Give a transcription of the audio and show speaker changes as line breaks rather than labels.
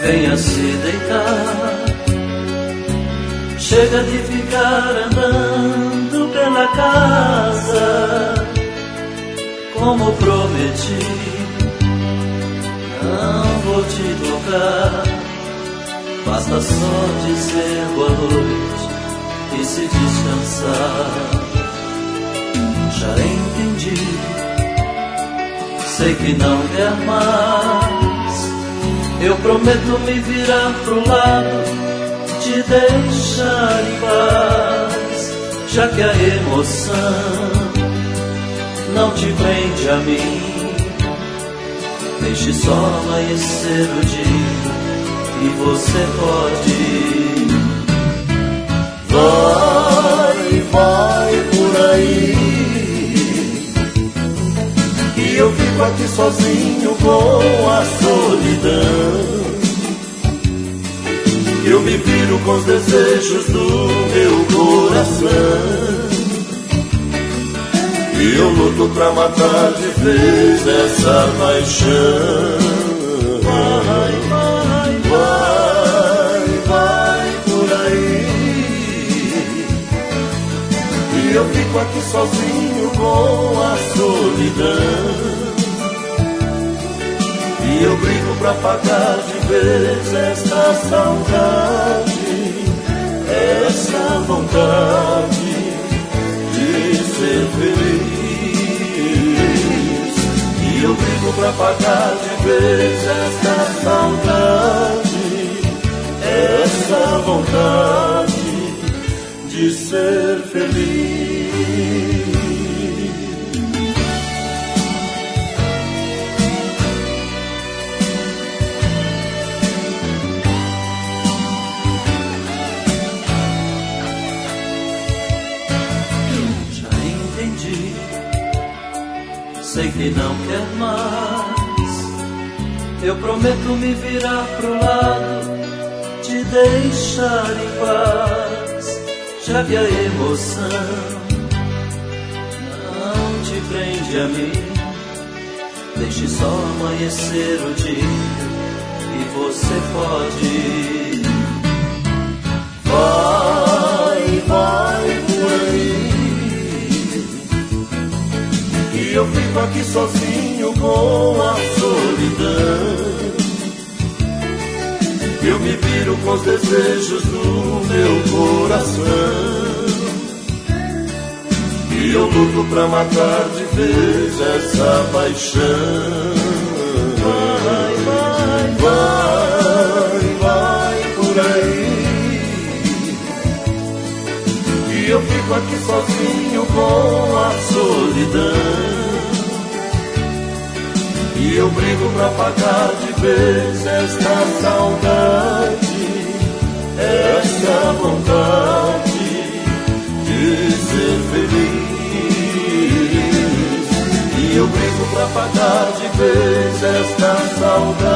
venha se deitar. Chega de ficar andando pela casa, como prometi, não vou te tocar. Basta só dizer boa noite e se descansar. Já entendi, sei que não quer mais. Eu prometo me virar pro lado, te deixar em paz. Já que a emoção não te prende a mim, deixe só amanhecer o dia e você pode. Vai por aí, e eu fico aqui sozinho com a solidão. Eu me viro com os desejos do meu coração, e eu luto pra matar de vez essa paixão. Vai por aí, e eu fico aqui sozinho com a solidão. E eu brigo pra pagar de vez esta saudade, essa vontade de ser feliz. E eu brigo pra pagar de vez esta saudade, essa vontade de ser feliz. Sei que não quer mais. Eu prometo me virar pro lado, te deixar em paz. Já que a emoção não te prende a mim, deixe só amanhecer o dia e você pode. Vai por aí, e eu fico aqui sozinho com a solidão. Eu me viro com os desejos do meu coração, e eu luto pra matar de vez essa paixão. Vai por aí, e eu fico aqui sozinho com a solidão. E eu brigo pra pagar de vez esta saudade, essa vontade de ser feliz. E eu brigo pra pagar de vez esta saudade,